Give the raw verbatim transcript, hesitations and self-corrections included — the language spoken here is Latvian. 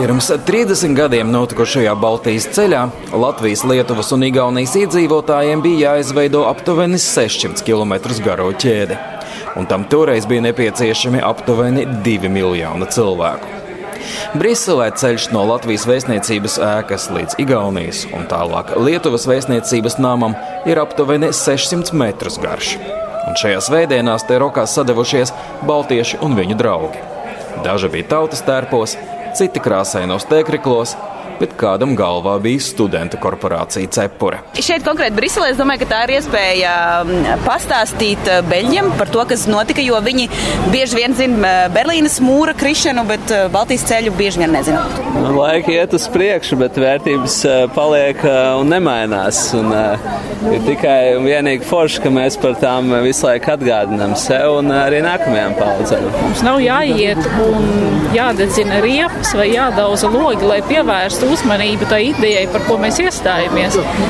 Pirms trīsdesmit gadiem notikušajā Baltijas ceļā Latvijas, Lietuvas un Igaunijas iedzīvotājiem bija jāizveido aptuveni sešsimt kilometrus garo ķēdi, un tam toreiz bija nepieciešami aptuveni divi miljoni cilvēku. Briselē ceļš no Latvijas vēstniecības ēkas līdz Igaunijas un tālāk Lietuvas vēstniecības namam ir aptuveni sešsimt metrus garš. Un šajās vēdienās te rokās sadevušies baltieši un viņu draugi. Daži bija tautas tērpos, citi krāsainos tēkriklos, bet kādam galvā bija studentu korporācija Cepure. Šeit konkrēti Briselē, es domāju, ka tā ir iespēja pastāstīt beļģiem par to, kas notika, jo viņi bieži vien zina Berlīnes mūra krišanu, bet Baltijas ceļu bieži vien nezina. Laika iet uz priekšu, bet vērtības paliek un nemainās. Un ir tikai un vienīgi forši, ka mēs par tām visu laiku atgādinām sev un arī nākamajām paudzēm. Mums nav jāiet un jādedzina riepas vai jādauza logi, lai pievērstu uzmanību tai idejai, par ko mēs iestājamies.